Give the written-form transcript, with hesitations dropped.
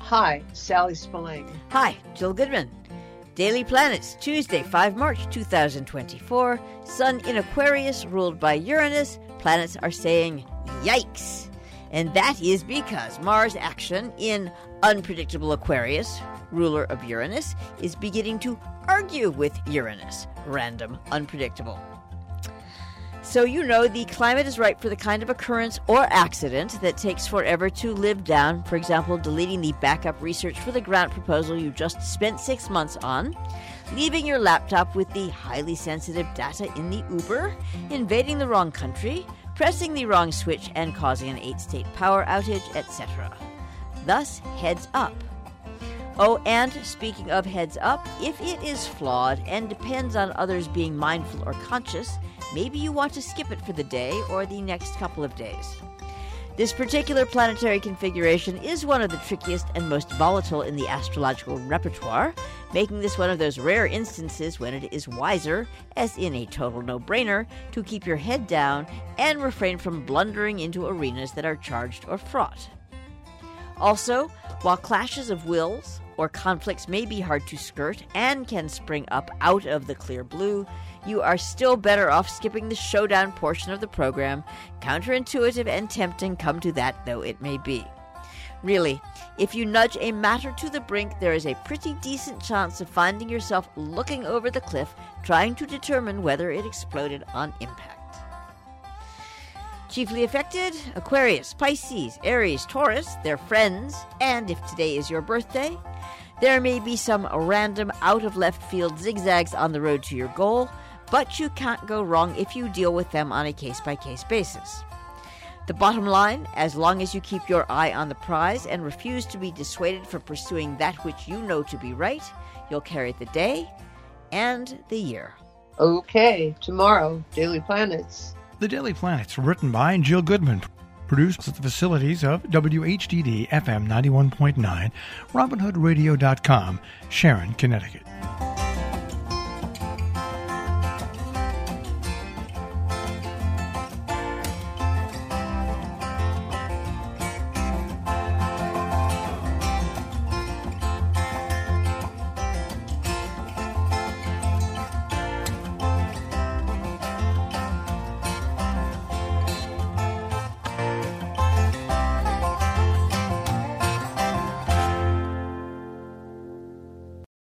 Hi, Sally Spillane. Hi, Jill Goodman. Daily Planets, Tuesday, 5 March 2024. Sun in Aquarius, ruled by Uranus. Planets are saying, yikes. And that is because Mars' action in unpredictable Aquarius, ruler of Uranus, is beginning to argue with Uranus, random, unpredictable. So you know the climate is ripe for the kind of occurrence or accident that takes forever to live down. For example, deleting the backup research for the grant proposal you just spent 6 months on, leaving your laptop with the highly sensitive data in the Uber, invading the wrong country, pressing the wrong switch and causing an 8-state power outage, etc. Thus, heads up. Oh, and speaking of heads up, if it is flawed and depends on others being mindful or conscious, maybe you want to skip it for the day or the next couple of days. This particular planetary configuration is one of the trickiest and most volatile in the astrological repertoire, making this one of those rare instances when it is wiser, as in a total no-brainer, to keep your head down and refrain from blundering into arenas that are charged or fraught. Also, while clashes of wills or conflicts may be hard to skirt and can spring up out of the clear blue, you are still better off skipping the showdown portion of the program, counterintuitive and tempting come to that though it may be. Really, if you nudge a matter to the brink, there is a pretty decent chance of finding yourself looking over the cliff, trying to determine whether it exploded on impact. Chiefly affected, Aquarius, Pisces, Aries, Taurus, their friends, and if today is your birthday, there may be some random out-of-left-field zigzags on the road to your goal, but you can't go wrong if you deal with them on a case-by-case basis. The bottom line, as long as you keep your eye on the prize and refuse to be dissuaded from pursuing that which you know to be right, you'll carry the day and the year. Okay, tomorrow, Daily Planets. The Daily Planets, written by Jill Goodman, produced at the facilities of WHDD FM 91.9, RobinHoodRadio.com, Sharon, Connecticut.